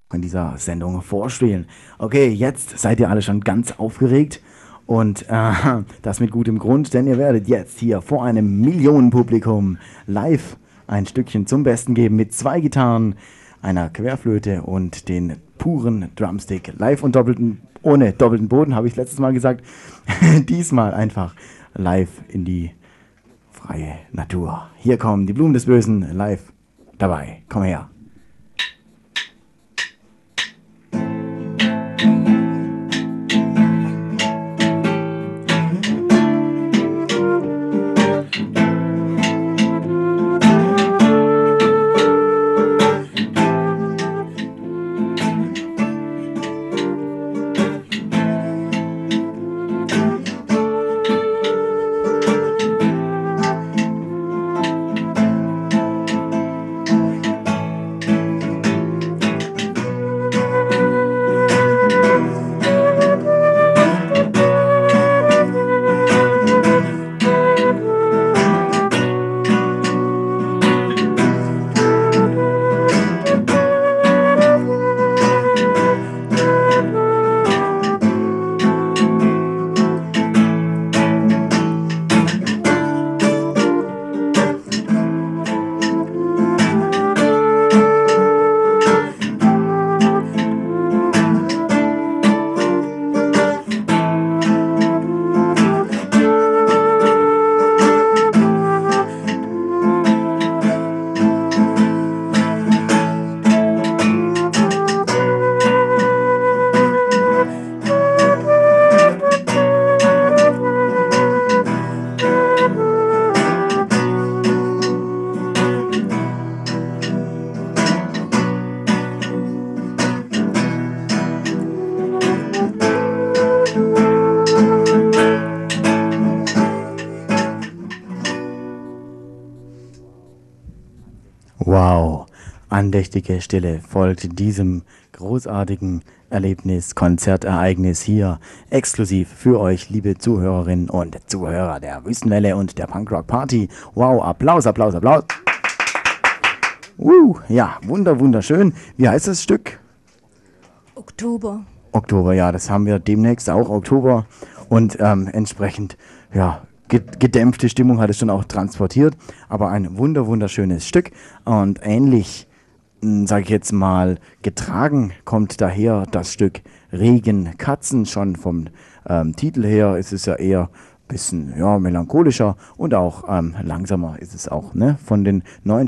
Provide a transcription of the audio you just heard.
in dieser Sendung vorspielen. Okay, jetzt seid ihr alle schon ganz aufgeregt und das mit gutem Grund, denn ihr werdet jetzt hier vor einem Millionenpublikum live ein Stückchen zum Besten geben mit 2 Gitarren, einer Querflöte und den puren Drumstick live und ohne doppelten Boden, habe ich letztes Mal gesagt. Diesmal einfach live in die freie Natur. Hier kommen die Blumen des Bösen live dabei. Komm her. Wow, andächtige Stille folgt diesem großartigen Erlebnis, Konzertereignis hier exklusiv für euch, liebe Zuhörerinnen und Zuhörer der Wüstenwelle und der Punkrock Party. Wow, Applaus, Applaus, Applaus. Ja, wunderschön. Wie heißt das Stück? Oktober. Oktober, ja, das haben wir demnächst auch, Oktober. Und entsprechend, ja, gedämpfte Stimmung hat es schon auch transportiert, aber ein wunderschönes Stück und ähnlich, sage ich jetzt mal, getragen kommt daher das Stück Regenkatzen. Schon vom Titel her ist es ja eher ein bisschen melancholischer und auch langsamer ist es auch, ne? Von den neuen